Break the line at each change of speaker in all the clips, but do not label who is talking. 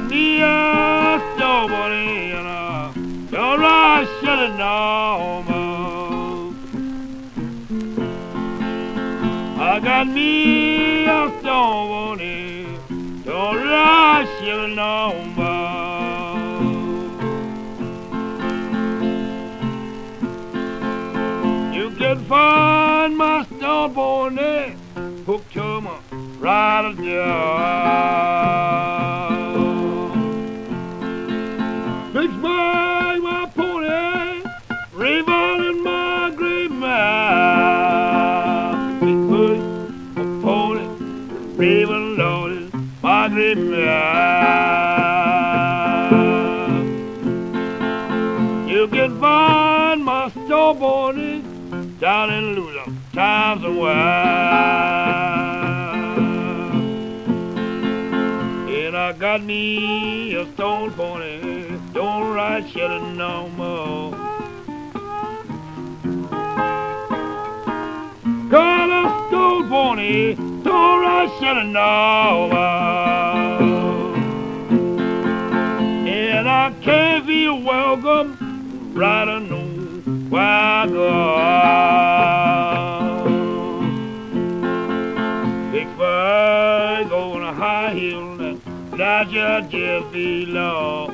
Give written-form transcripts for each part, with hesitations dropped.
me a snowboarding and don't I should have known. I got me a snowboarding, don't I should have known. You can find my snowboarding hooked to my rider down. Fixed by my pony, revolving my great mouth. Big push, my pony, raven loaded my great mouth. You can find my snowboarding down in Louisiana, times a while. And I got me a stone pony, don't ride shit no more. Got a stone pony, don't ride shit no more. And I can't feel welcome, rider no wagon. Big bird on a high hill that just below.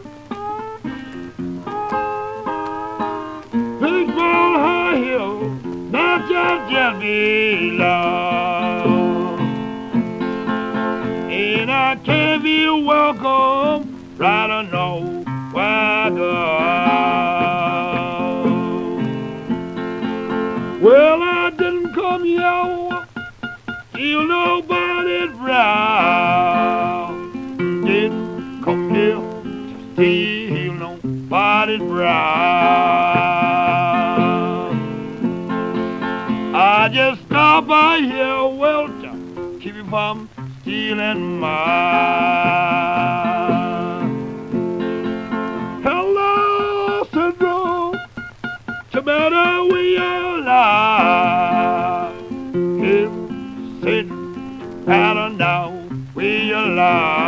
Big bird high hill that just below. And I can't feel welcome, rider no wagon. Well, I didn't come here till nobody's round. Didn't come here to steal nobody's round. I just stopped by here, well, to keep you from stealing mine. Hello, syndrome, tomato we alive. If Satan, I don't know we alive.